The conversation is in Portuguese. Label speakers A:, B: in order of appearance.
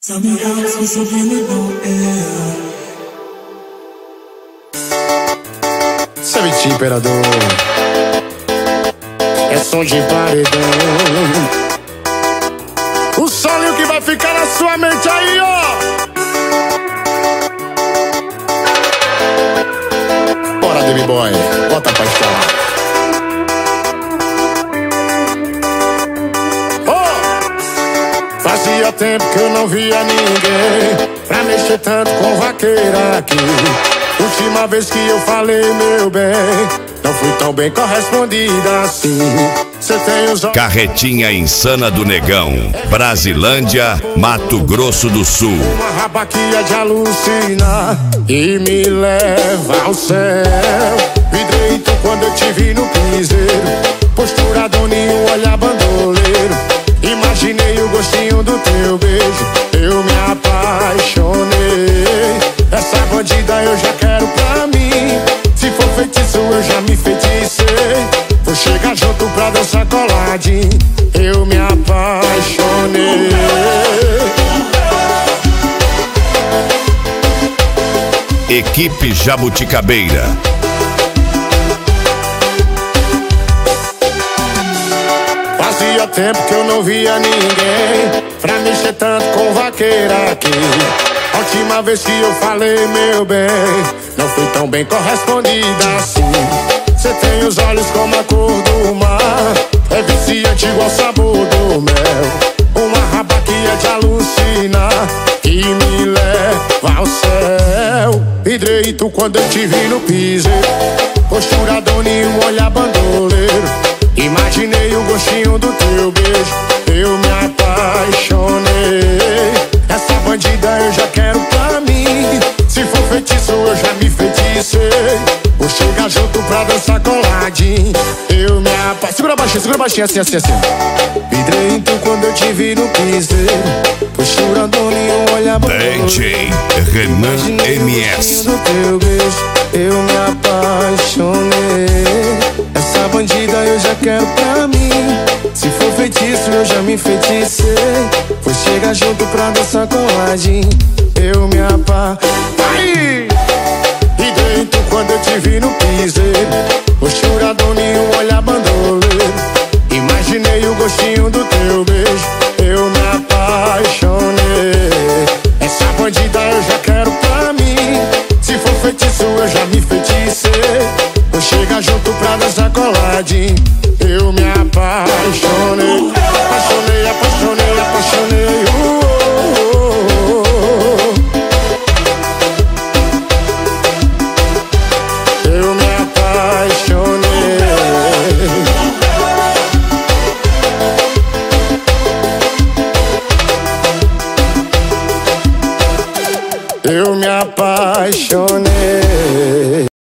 A: Tell me how it's so really no air.
B: Sabe, imperador, é som de paredão. O solinho que vai ficar na sua mente aí, ó. Bora, Baby Boy, bota pra escalar. Fazia tempo que eu não via ninguém pra mexer tanto com vaqueira aqui. Última vez que eu falei, meu bem, não fui tão bem correspondida assim. Cê tem os olhos...
C: Carretinha Insana do Negão, Brasilândia, Mato Grosso do Sul.
B: Uma rabaquia de alucinar e me leva ao céu. Vidreito quando eu te vi no piseiro, postura doninho, olhar bandoleiro. Imaginei o gostinho do teu beijo, eu me apaixonei. Essa bandida eu já quero pra mim. Se for feitiço eu já me feticei. Vou chegar junto pra dançar coladinho, eu me apaixonei.
C: Equipe Jabuticabeira.
B: Fazia tempo que eu não via ninguém pra mexer tanto com vaqueira aqui. A última vez que eu falei, meu bem, não fui tão bem correspondida assim. Cê tem os olhos como a cor do mar, é viciante igual sabor do mel. Uma rabaquia de alucinar que me leva ao céu. Vidreito quando eu te vi no piseiro, postura doninho, olhar bandoleiro. Imaginei o gostinho do teu beijo, eu me apaixonei. Essa bandida eu já quero pra mim. Se for feitiço eu já me feticei. Vou chegar junto pra dançar coladinho, eu me apaixonei. Segura baixinho, assim, assim, assim. Vidreito quando eu te vi no piseiro, postura doninho, olha bandoleiro.
C: DJ Renan MS.
B: Do teu beijo, eu me apaixonei. Essa bandida eu já quero pra mim. Se for feitiço eu já me feticei. Vou chegar junto pra dançar coladinho, eu me apaixonei. E dentro quando eu te vi no piseiro, postura doninho, olhar bandoleiro. Imaginei o gostinho do teu beijo, eu me apaixonei. Essa bandida eu já quero pra mim. Se for feitiço eu já me feticei. Vou chegar junto pra dançar coladinho, eu me apaixonei. Apaixonei, apaixonei, apaixonei. Eu me apaixonei. Eu me apaixonei.